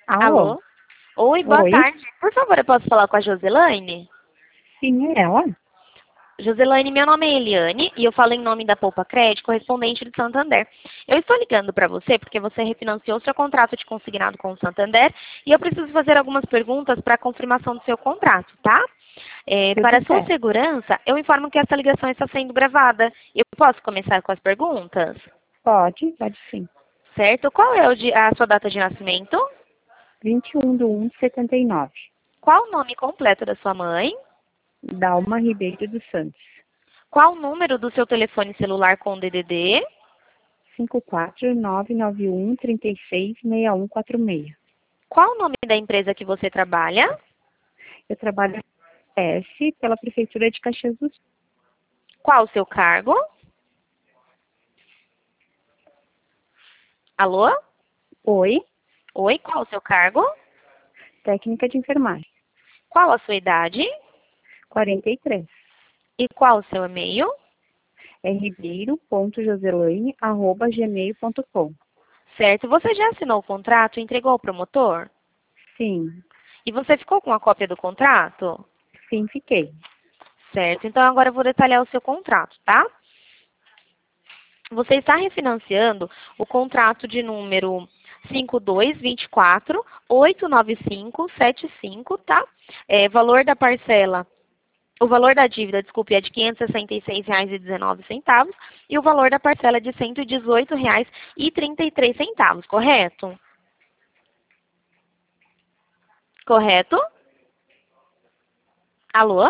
Alô? Alô? Oi, boa Oi? tarde. Por favor, eu posso falar com a Joselaine? Sim, é ela? Joselaine, meu nome é Eliane e eu falo em nome da Poupa Crédito, correspondente de Santander. Eu estou ligando para você porque você refinanciou seu contrato de consignado com o Santander e eu preciso fazer algumas perguntas para a confirmação do seu contrato, tá? Para Tudo sua certo. segurança, eu informo que essa ligação está sendo gravada. Eu posso começar com as perguntas? Pode sim. Certo? Qual é a sua data de nascimento? 21/1/79. Qual o nome completo da sua mãe? Dalma Ribeiro dos Santos. Qual o número do seu telefone celular com DDD? 54991366146. Qual o nome da empresa que você trabalha? Eu trabalho na PS pela Prefeitura de Caxias do Sul. Qual o seu cargo? Alô? Oi? Oi, qual o seu cargo? Técnica de enfermagem. Qual a sua idade? 43. E qual o seu e-mail? É ribeiro.joselaine@gmail.com. Certo, você já assinou o contrato e entregou ao promotor? Sim, E você ficou com a cópia do contrato? sim, fiquei. Certo, então agora eu vou detalhar o seu contrato, tá? Você está refinanciando o contrato de número 5224-89575, tá? Valor da parcela, o valor da dívida, desculpe, é de R$ 566,19 e o valor da parcela é de R$ 118,33, correto? Correto? Alô?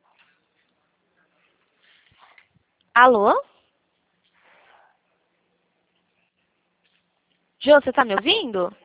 Alô? Jô, você está me ouvindo?